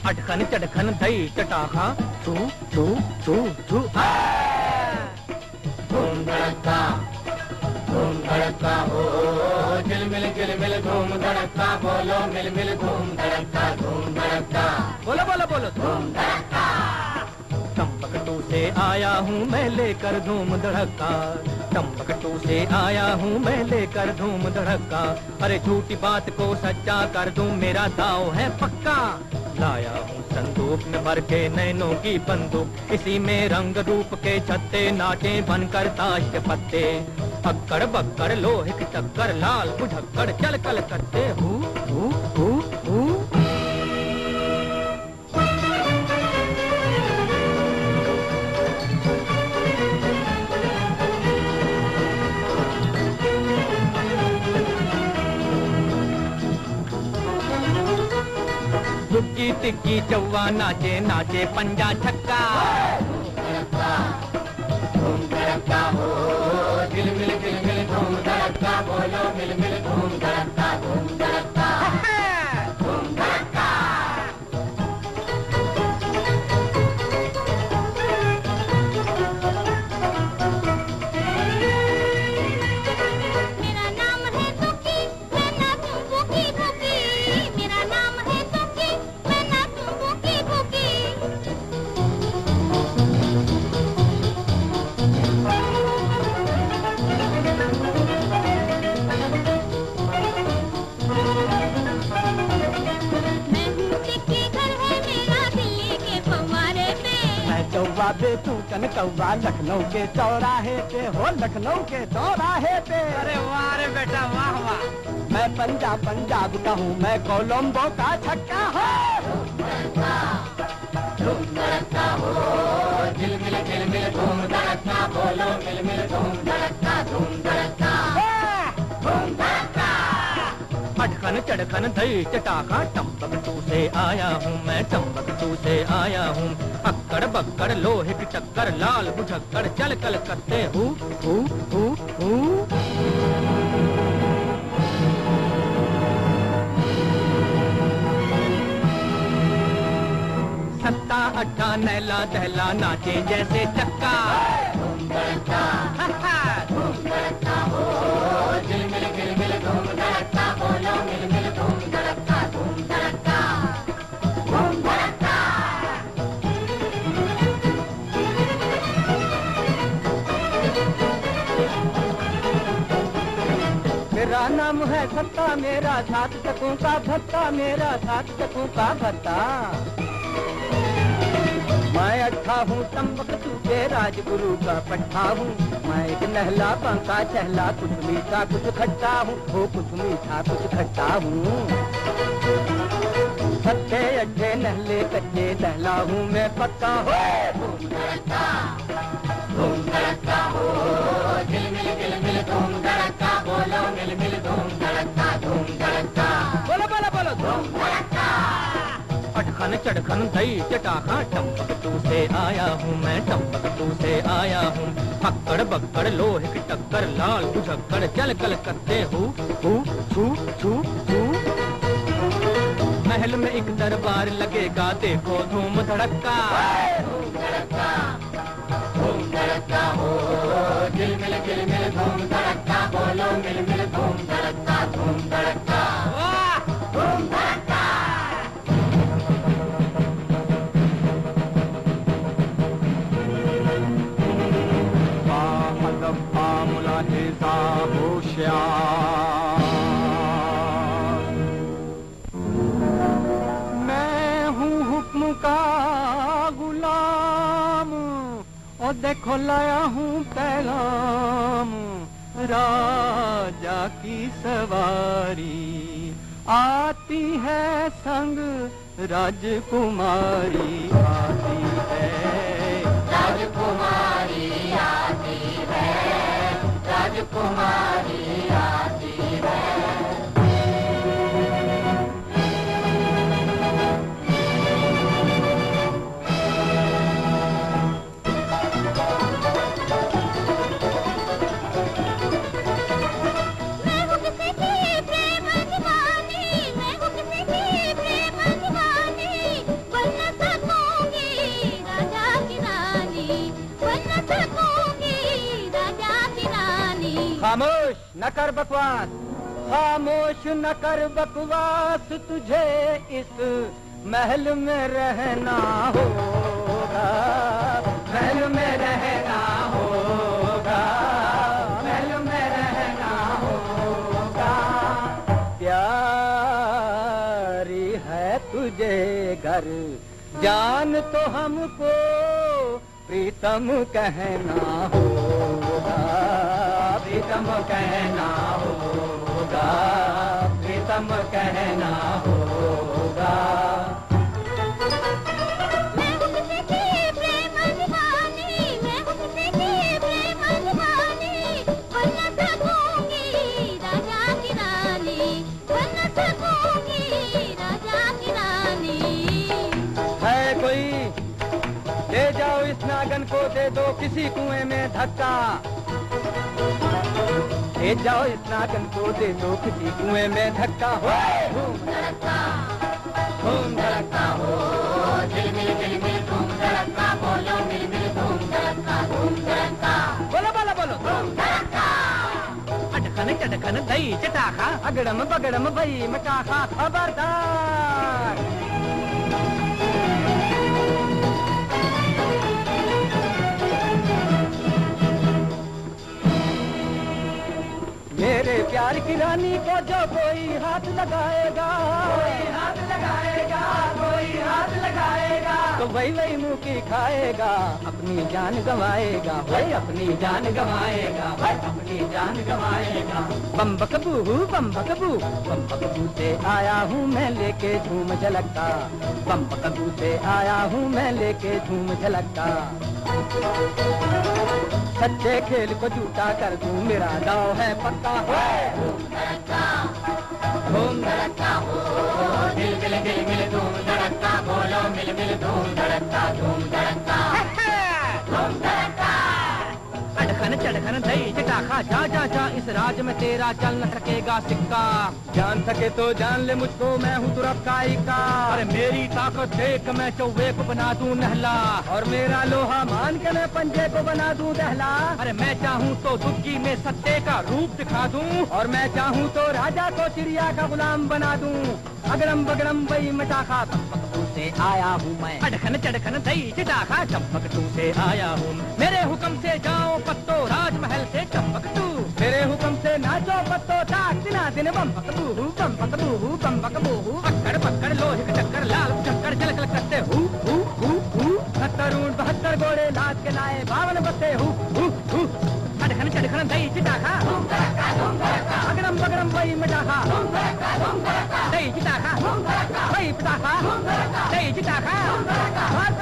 अटखन चटखन दही चटाखा छू छू छू छू। धूम धड़का हो झिलमिल धूम धड़का, बोलो मिल मिल धूम धड़का, धूम धड़का। बोलो बोलो बोलो धूम धड़का। टम्बकटू से आया हूँ मैं लेकर धूम धड़का, टम्बकटू से आया हूँ मैं लेकर धूम धड़का। अरे झूठी बात को सच्चा कर दूं, मेरा दाव है पक्का। लाया हूँ संदूक में भर के नैनों की बंदूक, इसी में रंग रूप के छत्ते नाटे बनकर ताश के पत्ते। अक्कड़ बक्कड़ लोहे की टक्कर, लाल बुझक्कड़ चल कल करते हूँ हूँ हूँ हूँ। दुक्की टिक्की चौवा नाचे नाचे पंजा छक्का। धूम धड़का हो झिलमिल धूम धड़का, बोलो मिल मिल धूम धड़का, धूम धड़का। धूम धड़का। मेरा नाम है दुक्की, मैं नाचूं बुकी बुकी। मेरा नाम है दुक्की, मैं नाचूं बुकी बुकी। मैं हूँ टिक्की, घर है मेरा दिल्ली के फव्वारे पे। मैं चौवा पे तू कन कौवा लखनऊ के चौराहे पे हो, लखनऊ के चौराहे पे। अरे वाह रे बेटा वाह वाह। मैं पंजाब का हूँ, मैं कोलंबो का छक्का हो। धूम धड़का हो झिलमिल धूम धड़का, बोलो मिल मिल धूम धड़का, धूम धड़का। धूम धड़का। अटखन चटखन दही चटाखा, टम्बकटू से आया हूँ मैं, टम्बकटू से आया हूँ। अक्कड़ बक्कड़ लोहे की टक्कर, लाल बुझक्कड़ चल कल करते हूँ हूँ हूँ हूँ। सत्ता अट्ठा नैला दहला नाचे जैसे चक्का। धूम धड़का। धूम धड़का हो झिलमिल धूम धड़का, बोलो मिल मिल धूम धड़का, धूम धड़का। धूम धड़का। मेरा नाम है सत्ता, मेरा 7 टकों का भत्ता, मेरा 7 टकों का भत्ता। मैं अट्ठा हूँ टम्बकटू के राजगुरु का पट्टा हूँ। मैं एक नहला पंखा चहला, कुछ मीठा कुछ खट्टा हूँ, वो कुछ मीठा कुछ खट्टा हूँ। सत्ते अट्ठे नहले कच्चे नहला हूँ मैं पक्का हो। धूम धड़का। धूम धड़का हो झिलमिल धूम धड़का, बोलो मिल मिल धूम धड़का, धूम धड़का। बोलो बोलो बोलो धूम धड़का। अटखन चटखन दही चटाखा, टम्बकटू से आया हूँ मैं, टम्बकटू से आया हूँ। अक्कड़ बक्कड़ लोहे की टक्कर, लाल बुझक्कड़ चल कल करते हूँ हूँ छू छू छू। महल में एक दरबार लगेगा, देखो धूम धड़का। धूम धड़का। धूम धड़का हो झिलमिल धूम धड़का, बोलो मिल मिल धूम धड़का, धूम धड़का। धूम धड़का। मैं हूँ हुक्म का गुलाम, और देखो लाया हूँ पैगाम। राजा की सवारी आती है संग, राजकुमारी आती है। राजकुमारी आती है, राजकुमारी आती है। खामोश न कर बकवास, खामोश न कर बकवास, तुझे इस महल में रहना होगा, महल में रहना होगा, महल में रहना होगा। प्यारी है तुझे घर जान तो हमको प्रीतम कहना होगा, प्रीतम कहना होगा, प्रीतम कहना होगा। मैं तुझसे की प्रेम दीवानी, मैं तुझसे की प्रेम दीवानी, बन न सकूंगी राजा की रानी, बन न सकूंगी राजा की रानी। है कोई ले जाओ इस नागन को, दे दो किसी कुएं में धक्का, ले जाओ इस नागन को, दे दो किसी कुएं में धक्का। हो धूम धड़का, धूम धड़का हो, झिलमिल झिलमिल धूम धड़का, बोलो मिलमिल धूम धड़का, धूम धड़का, बोलो बोलो बोलो धूम धड़का। अटकन चटकन दही चटाखा, अगड़म बगड़म भई मटाखा, खबरदार। मेरे प्यार की रानी को जो कोई हाथ लगाएगा, कोई हाथ लगाएगा, कोई हाथ लगाएगा, तो वही वही मुंह की खाएगा, अपनी जान गंवाएगा, वही अपनी जान गंवाएगा, वही अपनी जान गंवाएगा। बम बकबू से आया हूँ मैं लेके झूम झलकता, बम बकबू से आया हूँ मैं लेके झूम झलकता। सच्चे खेल को झूठा कर दूं, मेरा दाव है पक्का। धूम धड़का, धूम धड़का हो, दिल दिल दिल मिल धूम धड़का, बोलो मिल मिल धूम धड़का, धूम धड़का, धूम धड़का। अटखन चटखन दही चटाखा, जा जा जा इस राज में तेरा चल न सकेगा सिक्का। जान सके तो जान ले मुझको, मैं हूँ तुरफ का इक्का। अरे मेरी ताकत देख मैं चौवे को बना दूं नहला, और मेरा लोहा मान के मैं पंजे को बना दूं दहला। अरे मैं चाहूँ तो दुग्गी में सत्ते का रूप दिखा दूं, और मैं चाहूँ तो राजा को चिड़िया का गुलाम बना दूं। अगड़म बगड़म वही मटाखा, चंपकटू से आया हूँ मैं। अटखन चटखन दही चटाखा, चंपकटू से आया हूँ। मेरे हुक्म से जाओ पत्तो राजमहल से चंपकटू, मेरे हुक्म से नाचो पत्तो ताक दिना दिन बम बकबू बम बकबू बम बकबू। अक्कड़ पक्कड़ लोहे का चक्कर, लाल चक्कर चल चल करते हु 70 ऊंट 72 घोड़े लाद के लाए 52 बत्ते हु। अटखन चटखन दही चटाखा, अगड़म बगड़म वही मटाखा, दही चटाखा, वही पटाखा, दही चटाखा।